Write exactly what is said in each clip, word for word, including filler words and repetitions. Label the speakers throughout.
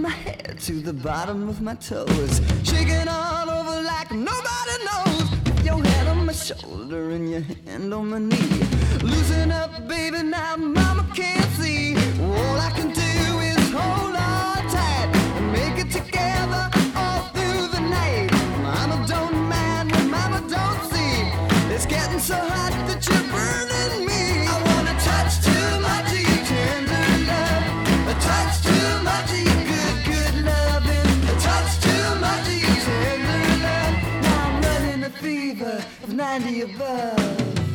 Speaker 1: my head to the bottom of my toes, shaking all over like nobody knows. With your head on my shoulder and your hand on my knee. Loosen up, baby, now mama can't see. All I can do is hold on tight and make it together all through the night. Mama don't mind when mama don't see. It's getting so hot that you're burning me. I wanna touch too much of your tender love, a touch too much of your good, good loving, a touch too much of your tender love. Now I'm running a fever of ninety above.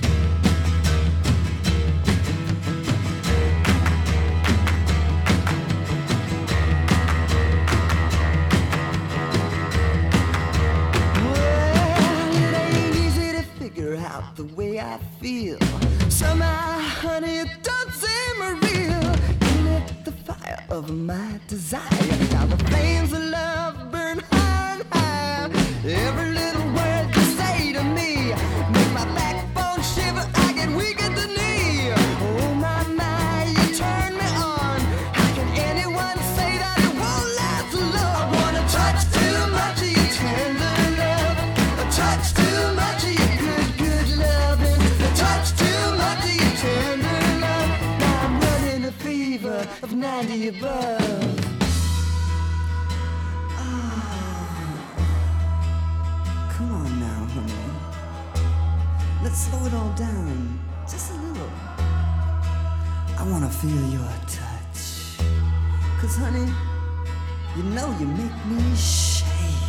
Speaker 1: Out the way I feel. Somehow, honey, it don't seem real. You lit the fire of my desire. Now the flames of love burn high and high. Every little word you say to me make my backbone shiver. I get weak at the knee. Oh my, my, you turn me on. How can anyone say that it won't last long? I wanna touch too much of your tender love, a touch too much of your good, good loving, a touch too much of your tender love. Now I'm running a fever of ninety above. Ah, come on now, honey. Let's slow it all down, just a little. I wanna feel your touch. Cause honey, you know you make me shake.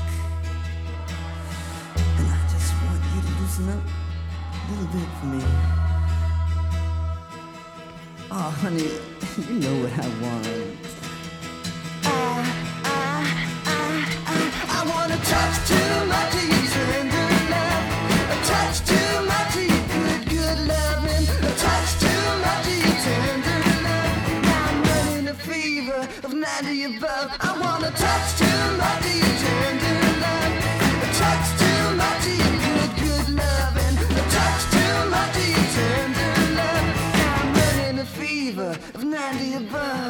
Speaker 1: And I just want you to loosen up a little bit for me. Oh, honey, you know what I want. I, I, I, I, I wanna touch too much of your tender love, a touch too much of your good, good loving, a touch too much of your tender love. Now I'm running a fever of ninety above. I wanna touch too much of your tender love, a touch too much of your good, good loving, a touch too much of your tender love. Now I'm running a fever of ninety above.